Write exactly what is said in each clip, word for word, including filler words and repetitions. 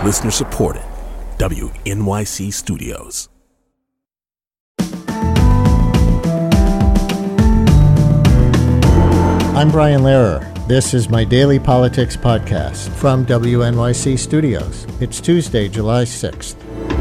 Listener supported. W N Y C Studios. I'm Brian Lehrer. This is my daily politics podcast from W N Y C Studios. It's Tuesday, July sixth.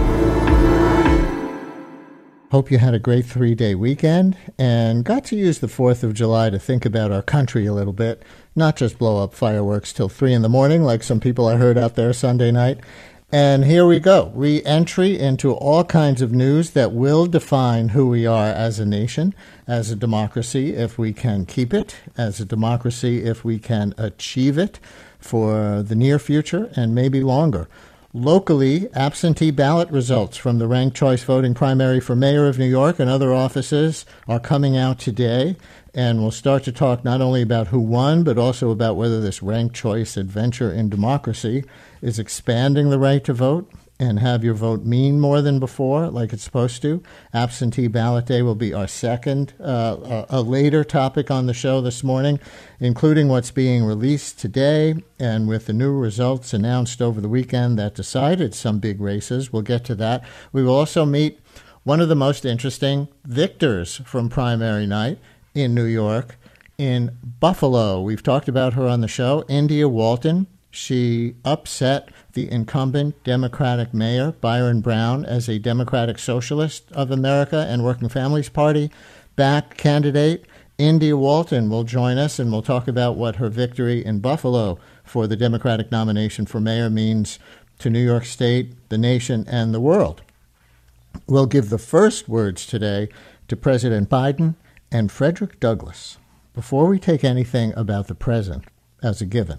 Hope you had a great three-day weekend and got to use the fourth of July to think about our country a little bit, not just blow up fireworks till three in the morning like some people I heard out there Sunday night. And here we go, re-entry into all kinds of news that will define who we are as a nation, as a democracy, if we can keep it, as a democracy, if we can achieve it for the near future and maybe longer. Locally, absentee ballot results from the ranked choice voting primary for mayor of New York and other offices are coming out today, and we'll start to talk not only about who won, but also about whether this ranked choice adventure in democracy is expanding the right to vote and have your vote mean more than before, like it's supposed to. Absentee ballot day will be our second, uh, a, a later topic on the show this morning, including what's being released today and with the new results announced over the weekend that decided some big races. We'll get to that. We will also meet one of the most interesting victors from primary night in New York, in Buffalo. We've talked about her on the show, India Walton. She upset the incumbent Democratic mayor, Byron Brown, as a Democratic Socialist of America and Working Families Party back candidate. India Walton will join us, and we'll talk about what her victory in Buffalo for the Democratic nomination for mayor means to New York State, the nation, and the world. We'll give the first words today to President Biden and Frederick Douglass. Before we take anything about the present as a given,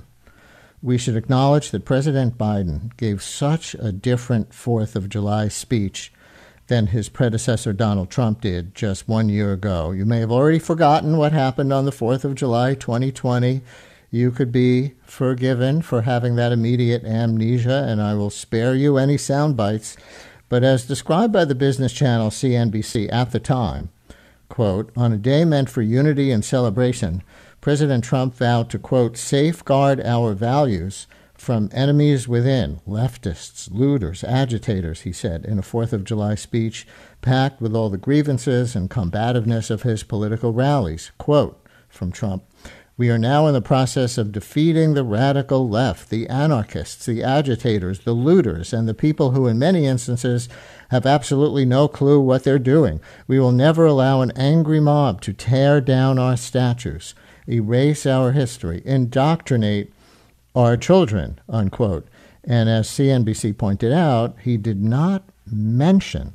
we should acknowledge that President Biden gave such a different fourth of July speech than his predecessor Donald Trump did just one year ago. You may have already forgotten what happened on the fourth of July, twenty twenty. You could be forgiven for having that immediate amnesia, and I will spare you any sound bites. But as described by the business channel C N B C at the time, quote, on a day meant for unity and celebration, President Trump vowed to, quote, safeguard our values from enemies within, leftists, looters, agitators, he said, in a fourth of July speech packed with all the grievances and combativeness of his political rallies. Quote from Trump, we are now in the process of defeating the radical left, the anarchists, the agitators, the looters, and the people who in many instances have absolutely no clue what they're doing. We will never allow an angry mob to tear down our statues, erase our history, indoctrinate our children, unquote. And as C N B C pointed out, he did not mention,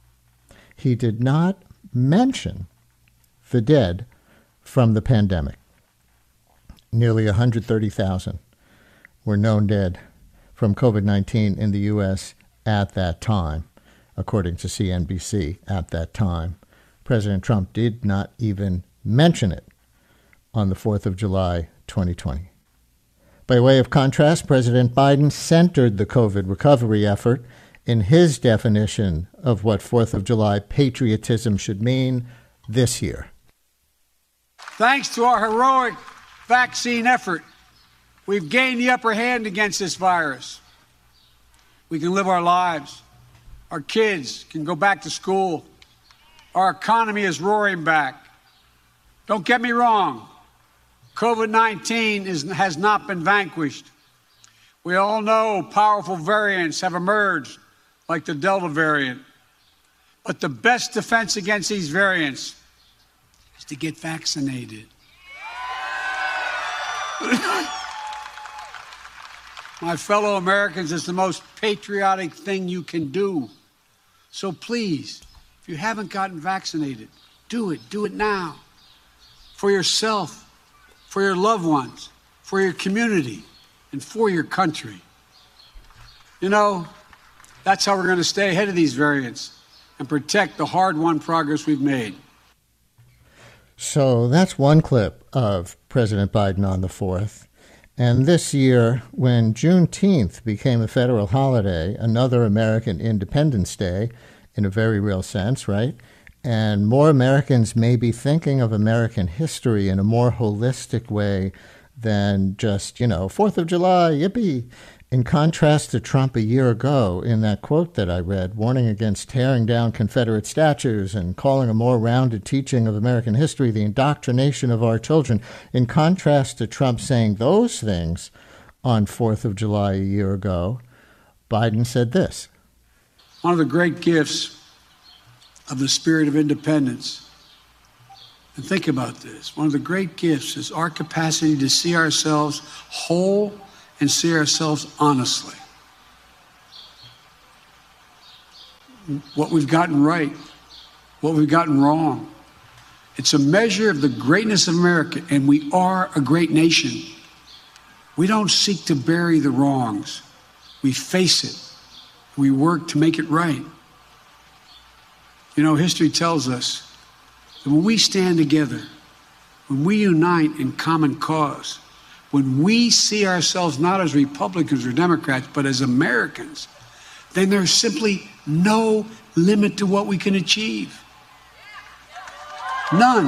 he did not mention the dead from the pandemic. Nearly one hundred thirty thousand were known dead from COVID nineteen in the U S at that time, according to C N B C at that time. President Trump did not even mention it on the fourth of July, twenty twenty. By way of contrast, President Biden centered the COVID recovery effort in his definition of what fourth of July patriotism should mean this year. Thanks to our heroic vaccine effort, we've gained the upper hand against this virus. We can live our lives. Our kids can go back to school. Our economy is roaring back. Don't get me wrong. COVID nineteen is, has not been vanquished. We all know powerful variants have emerged, like the Delta variant. But the best defense against these variants is to get vaccinated. My fellow Americans, it's the most patriotic thing you can do. So please, if you haven't gotten vaccinated, do it. Do it now. For yourself, for your loved ones, for your community, and for your country. You know, that's how we're going to stay ahead of these variants and protect the hard-won progress we've made. So that's one clip of President Biden on the fourth. And this year, when Juneteenth became a federal holiday, another American Independence Day, in a very real sense, right? And more Americans may be thinking of American history in a more holistic way than just, you know, fourth of July, yippee. In contrast to Trump a year ago, in that quote that I read, warning against tearing down Confederate statues and calling a more rounded teaching of American history the indoctrination of our children, in contrast to Trump saying those things on fourth of July a year ago, Biden said this. One of the great gifts of the spirit of independence, and think about this, one of the great gifts is our capacity to see ourselves whole and see ourselves honestly. What we've gotten right, what we've gotten wrong. It's a measure of the greatness of America, and we are a great nation. We don't seek to bury the wrongs. We face it. We work to make it right. You know, history tells us that when we stand together, when we unite in common cause, when we see ourselves not as Republicans or Democrats, but as Americans, then there's simply no limit to what we can achieve. None.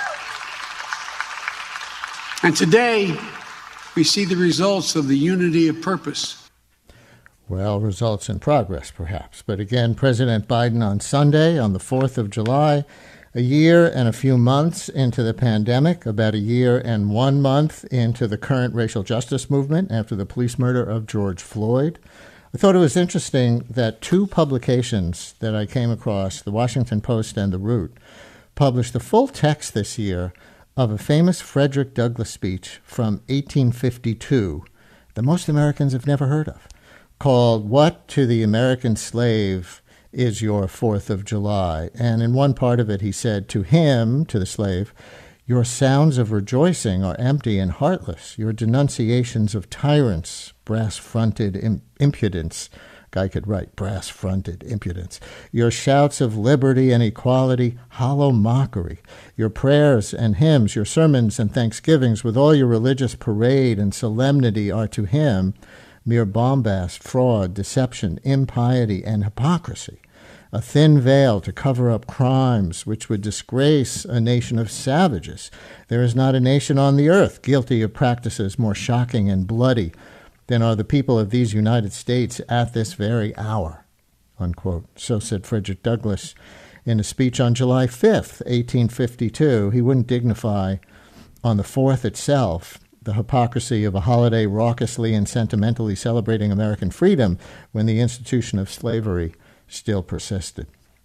And today, we see the results of the unity of purpose. Well, results in progress, perhaps. But again, President Biden on Sunday, on the fourth of July, a year and a few months into the pandemic, about a year and one month into the current racial justice movement after the police murder of George Floyd. I thought it was interesting that two publications that I came across, the Washington Post and The Root, published the full text this year of a famous Frederick Douglass speech from eighteen fifty-two that most Americans have never heard of, called What to the American Slave is Your Fourth of July? And in one part of it, he said, to him, to the slave, your sounds of rejoicing are empty and heartless. Your denunciations of tyrants, brass-fronted im- impudence. Guy could write brass-fronted impudence. Your shouts of liberty and equality, hollow mockery. Your prayers and hymns, your sermons and thanksgivings, with all your religious parade and solemnity are to him mere bombast, fraud, deception, impiety, and hypocrisy, a thin veil to cover up crimes which would disgrace a nation of savages. There is not a nation on the earth guilty of practices more shocking and bloody than are the people of these United States at this very hour, unquote. So said Frederick Douglass in a speech on July fifth, eighteen fifty-two. He wouldn't dignify on the fourth itself the hypocrisy of a holiday raucously and sentimentally celebrating American freedom when the institution of slavery still persisted.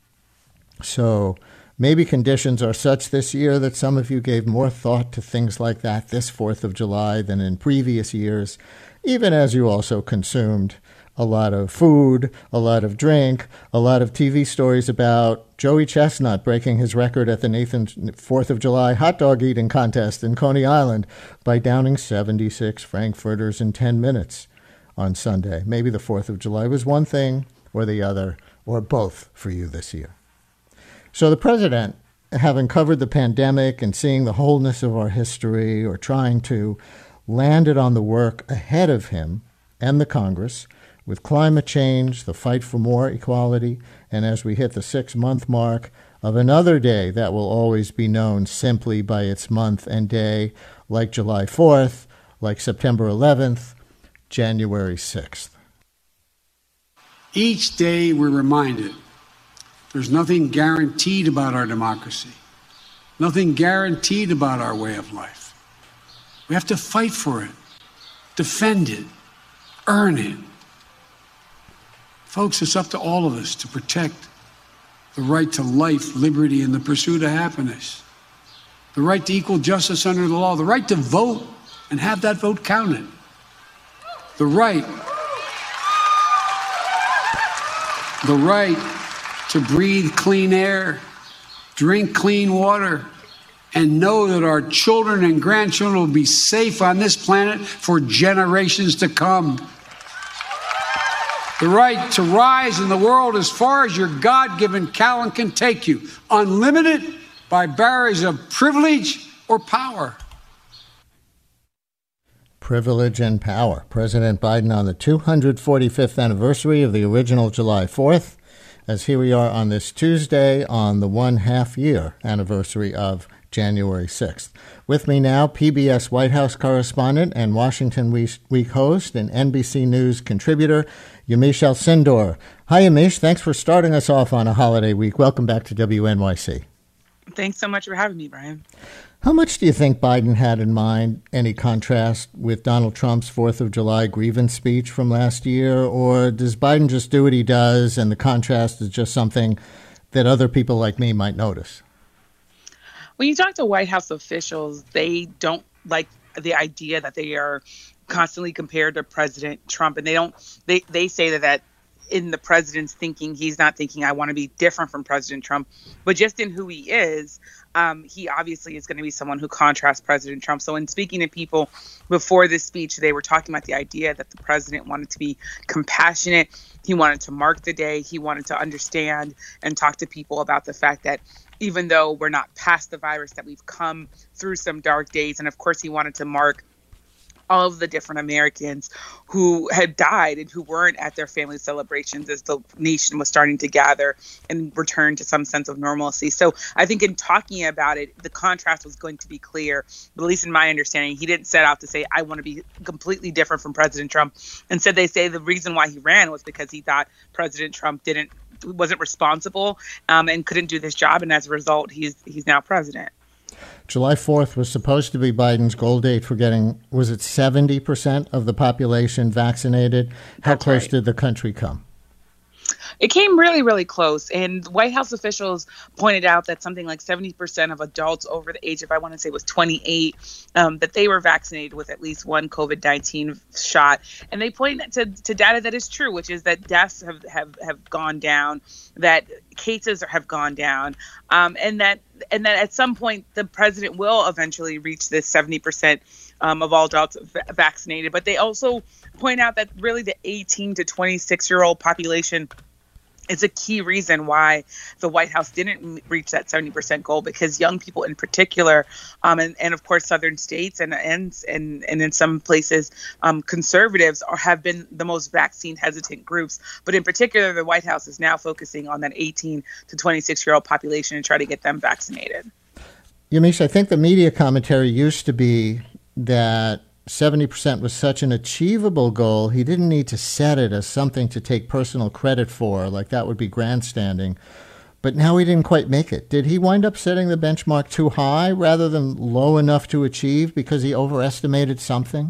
So maybe conditions are such this year that some of you gave more thought to things like that this fourth of July than in previous years, even as you also consumed a lot of food, a lot of drink, a lot of T V stories about Joey Chestnut breaking his record at the Nathan fourth of July hot dog eating contest in Coney Island by downing seventy-six Frankfurters in ten minutes on Sunday. Maybe the fourth of July was one thing or the other, or both for you this year. So the president, having covered the pandemic and seeing the wholeness of our history, or trying to land it on the work ahead of him and the Congress, with climate change, the fight for more equality, and as we hit the six-month mark of another day that will always be known simply by its month and day, like July fourth, like September eleventh, January sixth. Each day we're reminded there's nothing guaranteed about our democracy, nothing guaranteed about our way of life. We have to fight for it, defend it, earn it. Folks, it's up to all of us to protect the right to life, liberty, and the pursuit of happiness, the right to equal justice under the law, the right to vote and have that vote counted, the right, the right to breathe clean air, drink clean water, and know that our children and grandchildren will be safe on this planet for generations to come. The right to rise in the world as far as your God-given talent can take you, unlimited by barriers of privilege or power. Privilege and power. President Biden on the two hundred forty-fifth anniversary of the original July fourth, as here we are on this Tuesday on the one half-year anniversary of January sixth. With me now, P B S White House correspondent and Washington Week host and N B C News contributor, Yamiche Alcindor. Hi, Yamiche. Thanks for starting us off on a holiday week. Welcome back to W N Y C. Thanks so much for having me, Brian. How much do you think Biden had in mind, any contrast with Donald Trump's fourth of July grievance speech from last year? Or does Biden just do what he does and the contrast is just something that other people like me might notice? When you talk to White House officials, they don't like the idea that they are constantly compared to President Trump. And they don't, they, they say that, that in the president's thinking, he's not thinking, I want to be different from President Trump, but just in who he is, um, he obviously is going to be someone who contrasts President Trump. So in speaking to people before this speech, they were talking about the idea that the president wanted to be compassionate. He wanted to mark the day. He wanted to understand and talk to people about the fact that even though we're not past the virus, that we've come through some dark days. And of course, he wanted to mark all of the different Americans who had died and who weren't at their family celebrations as the nation was starting to gather and return to some sense of normalcy. So I think in talking about it, the contrast was going to be clear, but at least in my understanding, he didn't set out to say, I want to be completely different from President Trump. Instead, they say the reason why he ran was because he thought President Trump didn't wasn't responsible um, and couldn't do this job. And as a result, he's he's now president. July fourth was supposed to be Biden's goal date for getting, was it seventy percent of the population vaccinated? How That's close right. did the country come? It came really, really close. And White House officials pointed out that something like seventy percent of adults over the age of, I want to say, was twenty-eight, um, that they were vaccinated with at least one COVID nineteen shot. And they point to, to data that is true, which is that deaths have, have, have gone down, that cases have gone down, um, and that and that at some point the president will eventually reach this seventy percent um, of all adults v- vaccinated. But they also point out that really the eighteen to twenty-six year old population is a key reason why the White House didn't reach that seventy percent goal, because young people in particular, um, and, and of course, southern states and and and, and in some places, um, conservatives are, have been the most vaccine hesitant groups. But in particular, the White House is now focusing on that eighteen to twenty-six year old population and try to get them vaccinated. Yamiche, I think the media commentary used to be that seventy percent was such an achievable goal, he didn't need to set it as something to take personal credit for, like that would be grandstanding. But now he didn't quite make it. Did he wind up setting the benchmark too high rather than low enough to achieve because he overestimated something?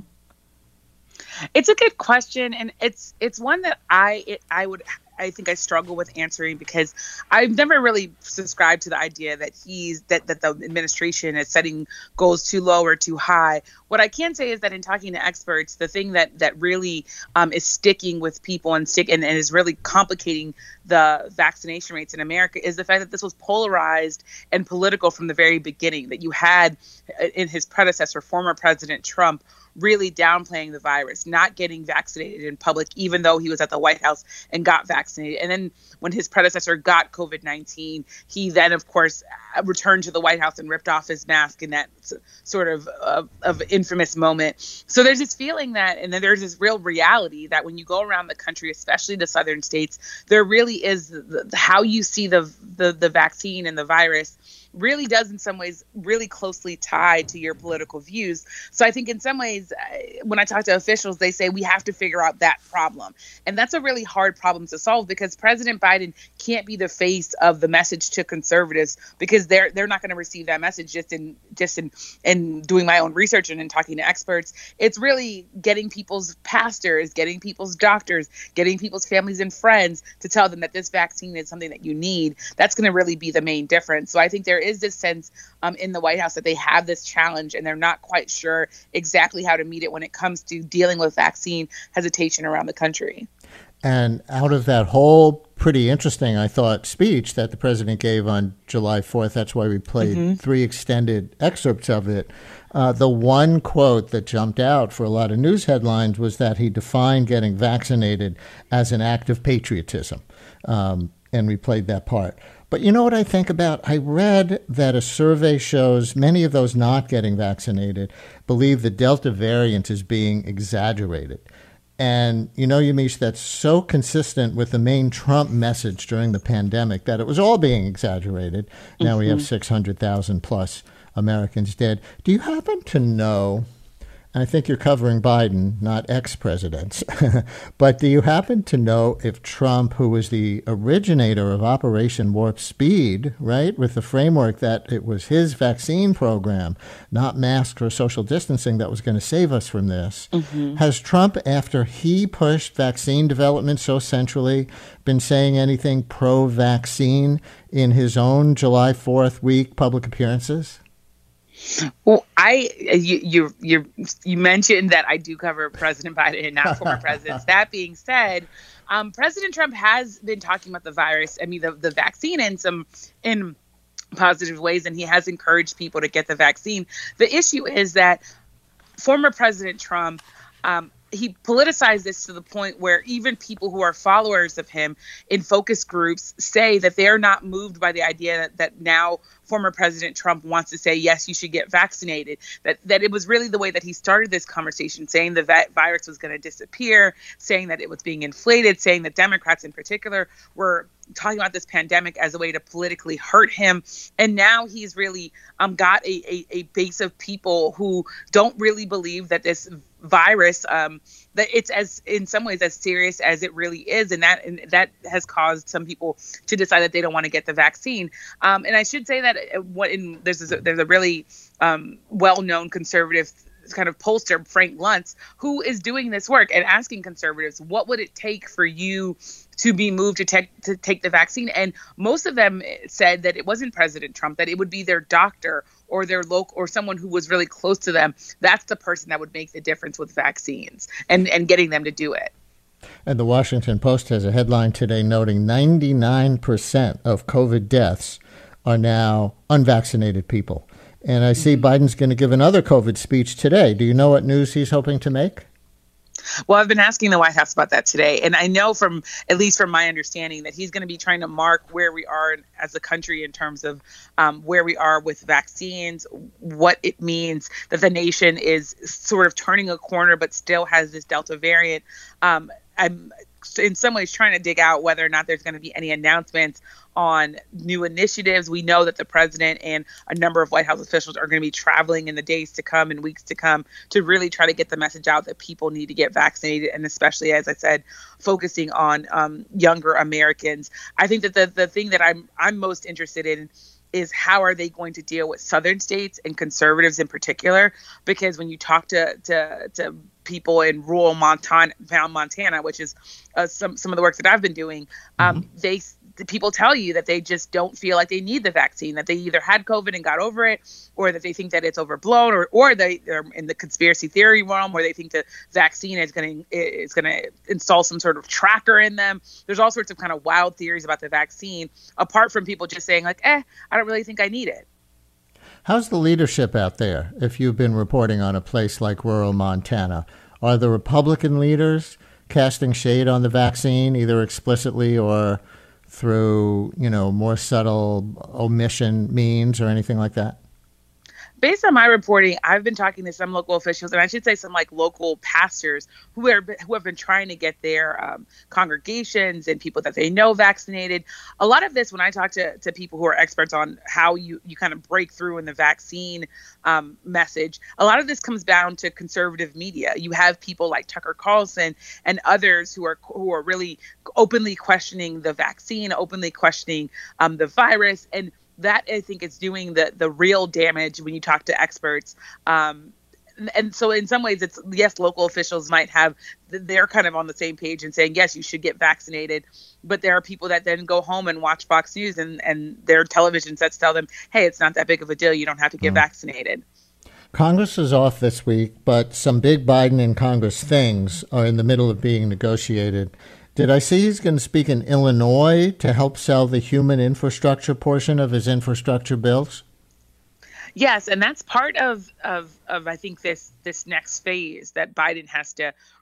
It's a good question, and it's it's one that I it, I would I think I struggle with answering, because I've never really subscribed to the idea that he's that, that the administration is setting goals too low or too high. What I can say is that in talking to experts, the thing that that really um, is sticking with people and stick and, and is really complicating the vaccination rates in America is the fact that this was polarized and political from the very beginning. That you had in his predecessor, former President Trump, really downplaying the virus, not getting vaccinated in public, even though he was at the White House and got vaccinated. And then when his predecessor got COVID nineteen, he then, of course, returned to the White House and ripped off his mask in that sort of, uh, of infamous moment. So there's this feeling that, and then there's this real reality that when you go around the country, especially the southern states, there really is the, how you see the, the, the vaccine and the virus really does in some ways really closely tied to your political views. So I think in some ways, when I talk to officials, they say we have to figure out that problem. And that's a really hard problem to solve, because President Biden can't be the face of the message to conservatives, because they're they're not going to receive that message just in just in, in doing my own research and in talking to experts. It's really getting people's pastors, getting people's doctors, getting people's families and friends to tell them that this vaccine is something that you need. That's going to really be the main difference. So I think there is this sense um, in the White House that they have this challenge and they're not quite sure exactly how to meet it when it comes to dealing with vaccine hesitation around the country. And out of that whole pretty interesting, I thought, speech that the president gave on July fourth, that's why we played mm-hmm. three extended excerpts of it, uh, the one quote that jumped out for a lot of news headlines was that he defined getting vaccinated as an act of patriotism. Um, and we played that part. But you know what I think about? I read that a survey shows many of those not getting vaccinated believe the Delta variant is being exaggerated. And, you know, Yamiche, that's so consistent with the main Trump message during the pandemic that it was all being exaggerated. Now mm-hmm. we have six hundred thousand plus Americans did. Do you happen to know, and I think you're covering Biden, not ex-presidents, but do you happen to know if Trump, who was the originator of Operation Warp Speed, right, with the framework that it was his vaccine program, not masks or social distancing, that was going to save us from this, mm-hmm. has Trump, after he pushed vaccine development so centrally, been saying anything pro-vaccine in his own July fourth week public appearances? Well, I you you you you mentioned that I do cover President Biden and not former presidents. That being said, um, President Trump has been talking about the virus. I mean, the the vaccine in some in positive ways, and he has encouraged people to get the vaccine. The issue is that former President Trump. Um, He politicized this to the point where even people who are followers of him in focus groups say that they're not moved by the idea that, that now former President Trump wants to say, yes, you should get vaccinated, that that it was really the way that he started this conversation, saying the va- virus was going to disappear, saying that it was being inflated, saying that Democrats in particular were talking about this pandemic as a way to politically hurt him. And now he's really um, got a, a, a base of people who don't really believe that this virus, um, that it's as in some ways as serious as it really is. And that and that has caused some people to decide that they don't want to get the vaccine. Um, and I should say that what in there's a, there's a really um, well-known conservative kind of pollster, Frank Luntz, who is doing this work and asking conservatives, what would it take for you to be moved to take to take the vaccine? And most of them said that it wasn't President Trump, that it would be their doctor or their local or someone who was really close to them. That's the person that would make the difference with vaccines and, and getting them to do it. And the Washington Post has a headline today noting ninety-nine percent of COVID deaths are now unvaccinated people. And I see Biden's going to give another COVID speech today. Do you know what news he's hoping to make? Well, I've been asking the White House about that today. And I know from, at least from my understanding, that he's going to be trying to mark where we are as a country in terms of um, where we are with vaccines, what it means that the nation is sort of turning a corner, but still has this Delta variant. Um, I'm in some ways trying to dig out whether or not there's going to be any announcements on new initiatives. We know that the president and a number of White House officials are going to be traveling in the days to come and weeks to come to really try to get the message out that people need to get vaccinated. And especially, as I said, focusing on um, younger Americans. I think that the, the thing that I'm I'm most interested in is how are they going to deal with southern states and conservatives in particular? Because when you talk to to, to people in rural Montana, Montana, which is uh, some some of the work that I've been doing, um, mm-hmm. they the people tell you that they just don't feel like they need the vaccine, that they either had COVID and got over it, or that they think that it's overblown, or or they, they're in the conspiracy theory realm where they think the vaccine is going to is going to install some sort of tracker in them. There's all sorts of kind of wild theories about the vaccine, apart from people just saying like, eh, I don't really think I need it. How's the leadership out there? If you've been reporting on a place like rural Montana, are the Republican leaders casting shade on the vaccine, either explicitly or through, you know, more subtle omission means or anything like that? Based on my reporting, I've been talking to some local officials, and I should say some like local pastors who are who have been trying to get their um, congregations and people that they know vaccinated. A lot of this, when I talk to, to people who are experts on how you, you kind of break through in the vaccine um, message, a lot of this comes down to conservative media. You have people like Tucker Carlson and others who are who are really openly questioning the vaccine, openly questioning um, the virus, and that I think is doing the the real damage when you talk to experts. Um, and, and so in some ways, it's yes, local officials might have, they're kind of on the same page and saying, yes, you should get vaccinated. But there are people that then go home and watch Fox News and, and their television sets tell them, hey, it's not that big of a deal. You don't have to get mm. vaccinated. Congress is off this week, but some big Biden in Congress things are in the middle of being negotiated. Did I see he's going to speak in Illinois to help sell the human infrastructure portion of his infrastructure bills? Yes, and that's part of, of, of I think, this this next phase that Biden has to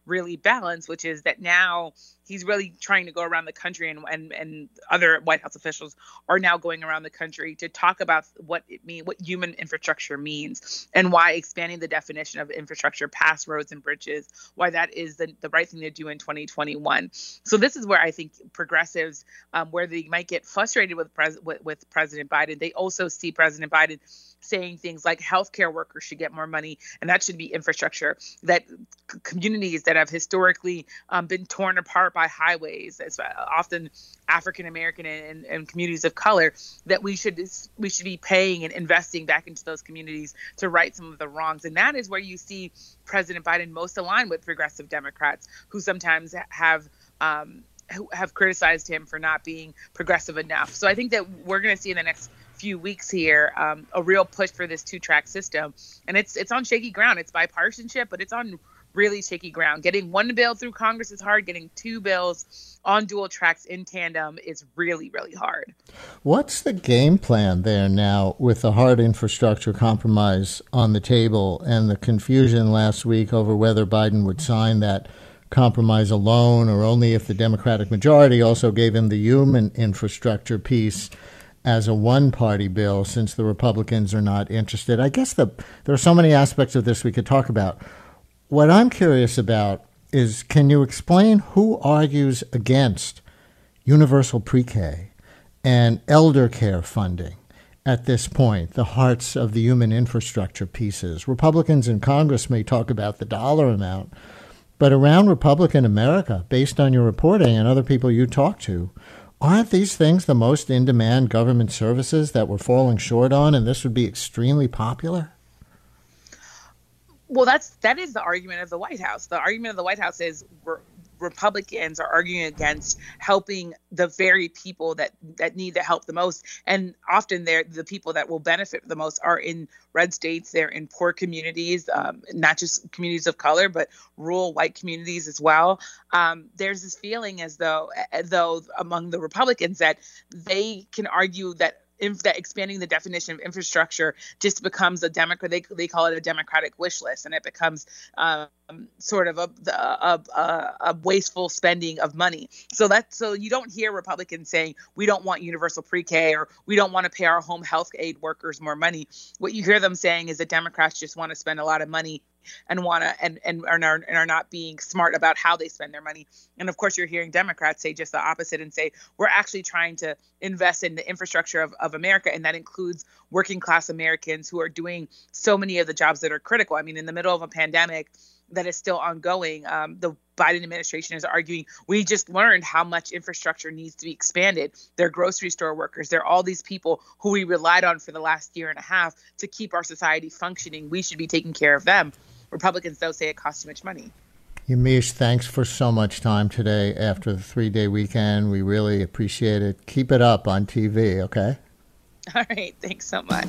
really balanced, which is that now he's really trying to go around the country, and, and, and other White House officials are now going around the country to talk about what it mean, what human infrastructure means, and why expanding the definition of infrastructure past roads and bridges, why that is the, the right thing to do in twenty twenty-one. So this is where I think progressives, um, where they might get frustrated with, pres- with, with President Biden, they also see President Biden saying things like healthcare workers should get more money, and that should be infrastructure, that c- communities that have historically um, been torn apart by highways, as often African American and, and communities of color, that we should we should be paying and investing back into those communities to right some of the wrongs. And that is where you see President Biden most aligned with progressive Democrats, who sometimes have um, who have criticized him for not being progressive enough. So I think that we're going to see in the next few weeks here um, a real push for this two-track system, and it's it's on shaky ground. It's bipartisanship, but it's on really shaky ground. Getting one bill through Congress is hard. Getting two bills on dual tracks in tandem is really, really hard. What's the game plan there now with the hard infrastructure compromise on the table and the confusion last week over whether Biden would sign that compromise alone or only if the Democratic majority also gave him the human infrastructure piece as a one-party bill, since the Republicans are not interested? I guess the, there are so many aspects of this we could talk about. What I'm curious about is, can you explain who argues against universal pre-K and elder care funding at this point, the hearts of the human infrastructure pieces? Republicans in Congress may talk about the dollar amount, but around Republican America, based on your reporting and other people you talk to, aren't these things the most in-demand government services that we're falling short on, and this would be extremely popular? Well, that's that is the argument of the White House. The argument of the White House is re- Republicans are arguing against helping the very people that, that need the help the most. And often they're the people that will benefit the most are in red states. They're in poor communities, um, not just communities of color, but rural white communities as well. Um, there's this feeling as though, as though among the Republicans that they can argue that that expanding the definition of infrastructure just becomes a Democrat. They they call it a Democratic wish list, and it becomes um, sort of a, a, a a wasteful spending of money. So that so you don't hear Republicans saying we don't want universal pre-K or we don't want to pay our home health aid workers more money. What you hear them saying is that Democrats just want to spend a lot of money and want to and and are, and are not being smart about how they spend their money. And of course, you're hearing Democrats say just the opposite and say we're actually trying to invest in the infrastructure of, of America, and that includes working class Americans who are doing so many of the jobs that are critical. I mean, in the middle of a pandemic that is still ongoing, um, the Biden administration is arguing we just learned how much infrastructure needs to be expanded. They're grocery store workers. They're all these people who we relied on for the last year and a half to keep our society functioning. We should be taking care of them. Republicans, though, say it costs too much money. Yamiche, thanks for so much time today after the three-day weekend. We really appreciate it. Keep it up on T V, okay? All right. Thanks so much.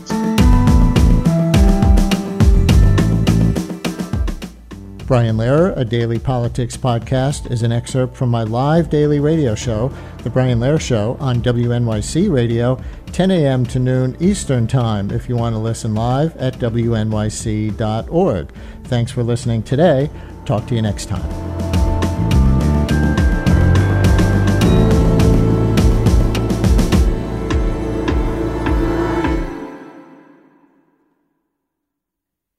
Brian Lehrer, a daily politics podcast, is an excerpt from my live daily radio show, The Brian Lehrer Show, on W N Y C Radio, ten a.m. to noon Eastern Time, if you want to listen live at W N Y C dot org. Thanks for listening today. Talk to you next time.